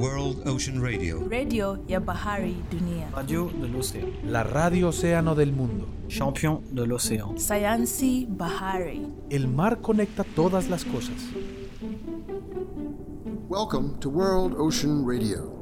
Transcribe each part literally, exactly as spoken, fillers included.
World Ocean Radio. Radio ya bahari dunia. Radio de l'océan. La radio océano del mundo. Champion de l'océan. Sayansi bahari. El mar conecta todas las cosas. Welcome to World Ocean Radio.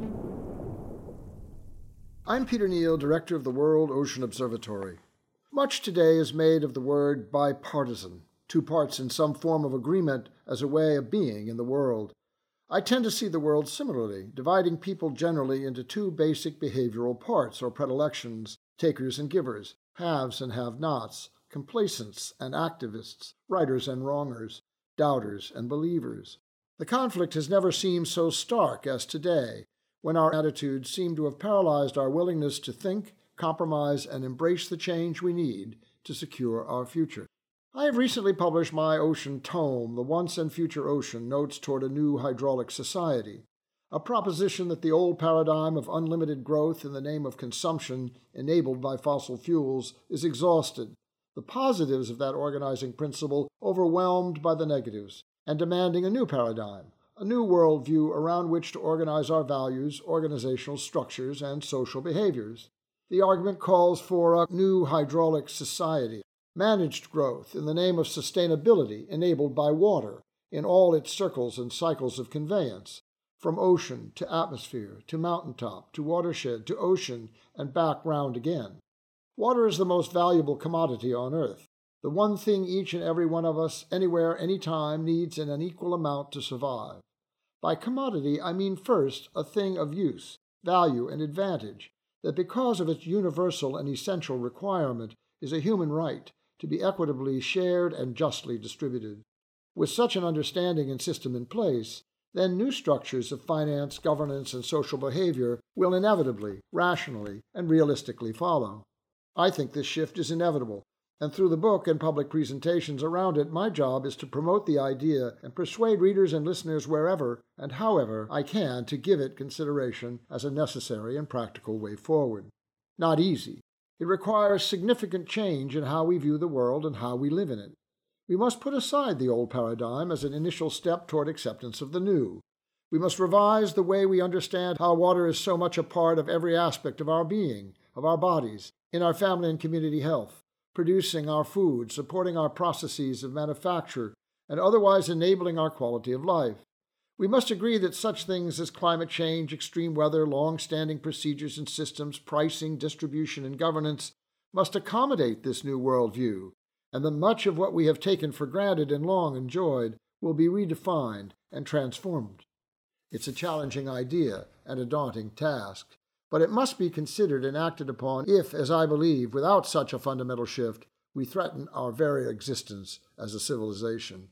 I'm Peter Neal, Director of the World Ocean Observatory. Much today is made of the word bipartisan, two parts in some form of agreement as a way of being in the world. I tend to see the world similarly, dividing people generally into two basic behavioral parts or predilections, takers and givers, haves and have-nots, complacents and activists, righters and wrongers, doubters and believers. The conflict has never seemed so stark as today, when our attitudes seem to have paralyzed our willingness to think, compromise, and embrace the change we need to secure our future. I have recently published my ocean tome, The Once and Future Ocean, Notes Toward a New Hydraulic Society, a proposition that the old paradigm of unlimited growth in the name of consumption enabled by fossil fuels is exhausted, the positives of that organizing principle overwhelmed by the negatives, and demanding a new paradigm, a new worldview around which to organize our values, organizational structures, and social behaviors. The argument calls for a new hydraulic society, managed growth in the name of sustainability enabled by water in all its circles and cycles of conveyance, from ocean to atmosphere, to mountaintop, to watershed, to ocean, and back round again. Water is the most valuable commodity on earth, the one thing each and every one of us, anywhere, anytime, needs in an equal amount to survive. By commodity, I mean first a thing of use, value, and advantage, that because of its universal and essential requirement is a human right to be equitably shared and justly distributed. With such an understanding and system in place, then new structures of finance, governance, and social behavior will inevitably, rationally, and realistically follow. I think this shift is inevitable, and through the book and public presentations around it, my job is to promote the idea and persuade readers and listeners wherever and however I can to give it consideration as a necessary and practical way forward. Not easy. It requires significant change in how we view the world and how we live in it. We must put aside the old paradigm as an initial step toward acceptance of the new. We must revise the way we understand how water is so much a part of every aspect of our being, of our bodies, in our family and community health, producing our food, supporting our processes of manufacture, and otherwise enabling our quality of life. We must agree that such things as climate change, extreme weather, long-standing procedures and systems, pricing, distribution, and governance must accommodate this new worldview, and that much of what we have taken for granted and long enjoyed will be redefined and transformed. It's a challenging idea and a daunting task, but it must be considered and acted upon if, as I believe, without such a fundamental shift, we threaten our very existence as a civilization.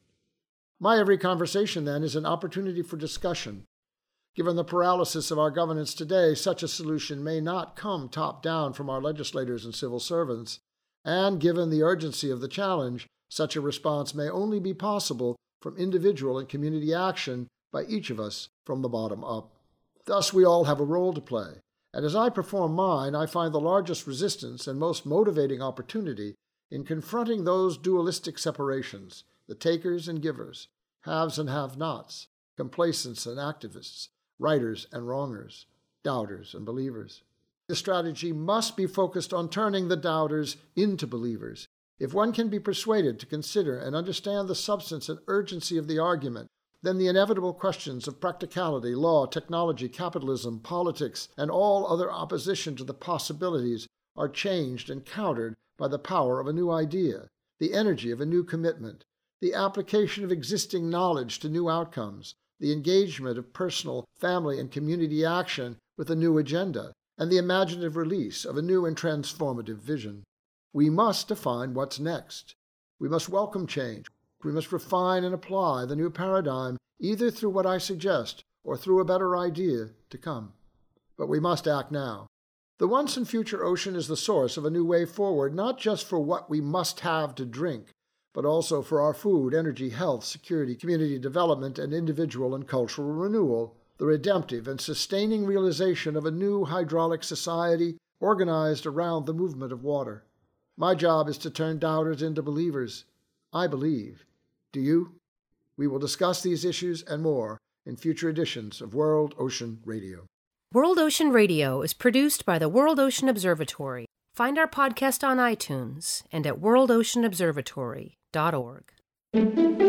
My every conversation, then, is an opportunity for discussion. Given the paralysis of our governance today, such a solution may not come top-down from our legislators and civil servants, and given the urgency of the challenge, such a response may only be possible from individual and community action by each of us from the bottom up. Thus, we all have a role to play, and as I perform mine, I find the largest resistance and most motivating opportunity in confronting those dualistic separations, the takers and givers, haves and have-nots, complacents and activists, righters and wrongers, doubters and believers. The strategy must be focused on turning the doubters into believers. If one can be persuaded to consider and understand the substance and urgency of the argument, then the inevitable questions of practicality, law, technology, capitalism, politics, and all other opposition to the possibilities are changed and countered by the power of a new idea, the energy of a new commitment, the application of existing knowledge to new outcomes, the engagement of personal, family, and community action with a new agenda, and the imaginative release of a new and transformative vision. We must define what's next. We must welcome change. We must refine and apply the new paradigm either through what I suggest or through a better idea to come. But we must act now. The Once and Future Ocean is the source of a new way forward, not just for what we must have to drink, but also for our food, energy, health, security, community development, and individual and cultural renewal, the redemptive and sustaining realization of a new hydraulic society organized around the movement of water. My job is to turn doubters into believers. I believe. Do you? We will discuss these issues and more in future editions of World Ocean Radio. World Ocean Radio is produced by the World Ocean Observatory. Find our podcast on iTunes and at world ocean observatory dot org.